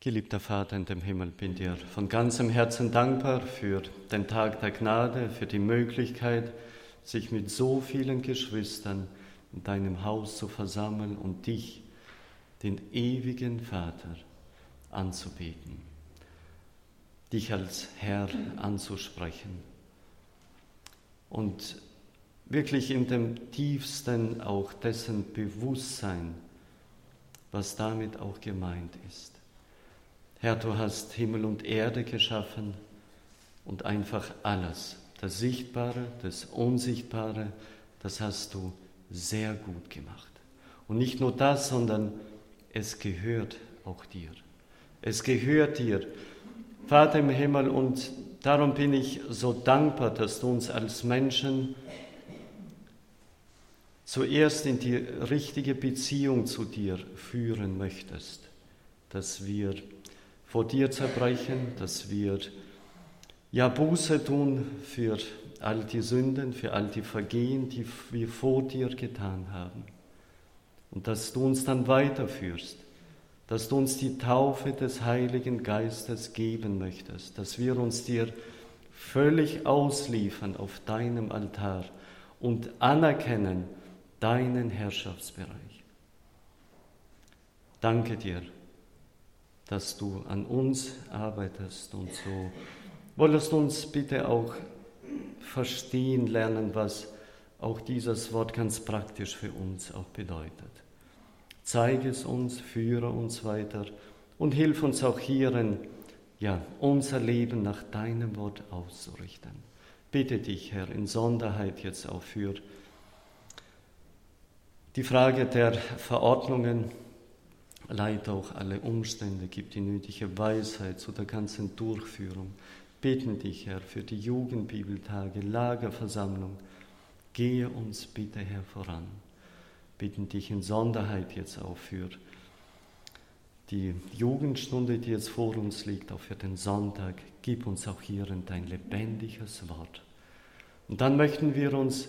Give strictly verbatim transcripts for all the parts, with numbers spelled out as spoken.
Geliebter Vater in dem Himmel, bin dir von ganzem Herzen dankbar für den Tag der Gnade, für die Möglichkeit, sich mit so vielen Geschwistern in deinem Haus zu versammeln und dich, den ewigen Vater, anzubeten, dich als Herr anzusprechen und wirklich in dem tiefsten auch dessen Bewusstsein, was damit auch gemeint ist. Herr, du hast Himmel und Erde geschaffen und einfach alles, das Sichtbare, das Unsichtbare, das hast du sehr gut gemacht. Und nicht nur das, sondern es gehört auch dir. Es gehört dir, Vater im Himmel, und darum bin ich so dankbar, dass du uns als Menschen zuerst in die richtige Beziehung zu dir führen möchtest, dass wir vor dir zerbrechen, dass wir ja Buße tun für all die Sünden, für all die Vergehen, die wir vor dir getan haben. Und dass du uns dann weiterführst, dass du uns die Taufe des Heiligen Geistes geben möchtest, dass wir uns dir völlig ausliefern auf deinem Altar und anerkennen deinen Herrschaftsbereich. Danke dir, dass du an uns arbeitest, und so wolltest du uns bitte auch verstehen lernen, was auch dieses Wort ganz praktisch für uns auch bedeutet. Zeige es uns, führe uns weiter und hilf uns auch hierin, ja, unser Leben nach deinem Wort auszurichten. Bitte dich, Herr, in Sonderheit jetzt auch für die Frage der Verordnungen. Leite auch alle Umstände, gib die nötige Weisheit zu der ganzen Durchführung. Beten dich, Herr, für die Jugendbibeltage, Lagerversammlung. Gehe uns bitte, Herr, voran. Bitten dich in Sonderheit jetzt auch für die Jugendstunde, die jetzt vor uns liegt, auch für den Sonntag. Gib uns auch hierin dein lebendiges Wort. Und dann möchten wir uns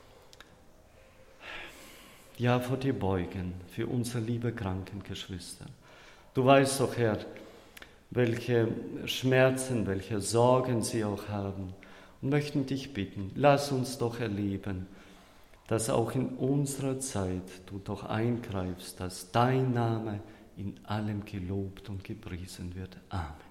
ja vor dir beugen, für unsere liebe kranken Geschwister. Du weißt doch, Herr, welche Schmerzen, welche Sorgen sie auch haben, und möchten dich bitten, lass uns doch erleben, dass auch in unserer Zeit du doch eingreifst, dass dein Name in allem gelobt und gepriesen wird. Amen.